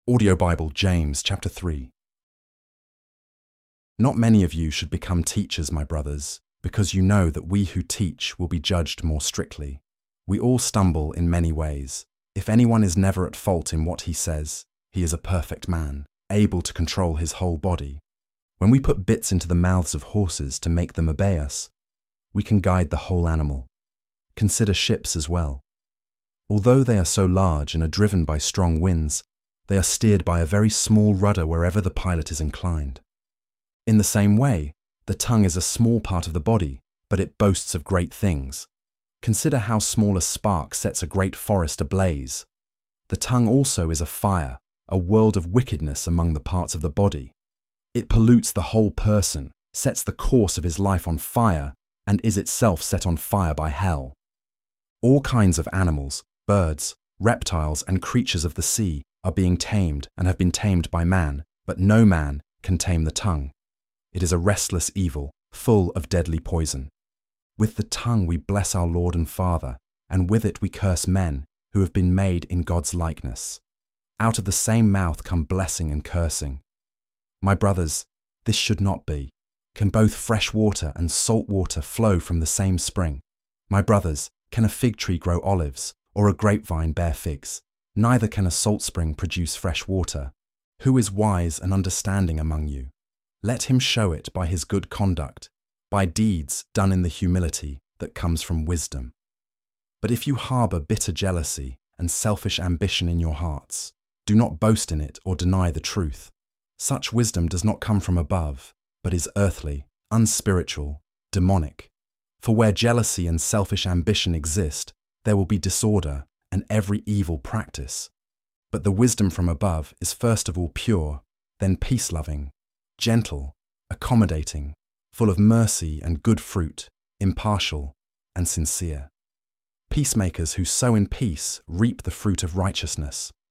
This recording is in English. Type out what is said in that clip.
Audio Bible, James, chapter 3. Not many of you should become teachers, my brothers, because you know that we who teach will be judged more strictly. We all stumble in many ways. If anyone is never at fault in what he says, he is a perfect man, able to control his whole body. When we put bits into the mouths of horses to make them obey us, we can guide the whole animal. Consider ships as well. Although they are so large and are driven by strong winds, they are steered by a very small rudder wherever the pilot is inclined. In the same way, the tongue is a small part of the body, but it boasts of great things. Consider how small a spark sets a great forest ablaze. The tongue also is a fire, a world of wickedness among the parts of the body. It pollutes the whole person, sets the course of his life on fire, and is itself set on fire by hell. All kinds of animals, birds, reptiles, and creatures of the sea are being tamed and have been tamed by man, but no man can tame the tongue. It is a restless evil, full of deadly poison. With the tongue we bless our Lord and Father, and with it we curse men who have been made in God's likeness. Out of the same mouth come blessing and cursing. My brothers, this should not be. Can both fresh water and salt water flow from the same spring? My brothers, can a fig tree grow olives, or a grapevine bear figs? Neither can a salt spring produce fresh water. Who is wise and understanding among you? Let him show it by his good conduct, by deeds done in the humility that comes from wisdom. But if you harbour bitter jealousy and selfish ambition in your hearts, do not boast in it or deny the truth. Such wisdom does not come from above, but is earthly, unspiritual, demonic. For where jealousy and selfish ambition exist, there will be disorder and every evil practice. But the wisdom from above is first of all pure, then peace-loving, gentle, accommodating, full of mercy and good fruit, impartial and sincere. Peacemakers who sow in peace reap the fruit of righteousness.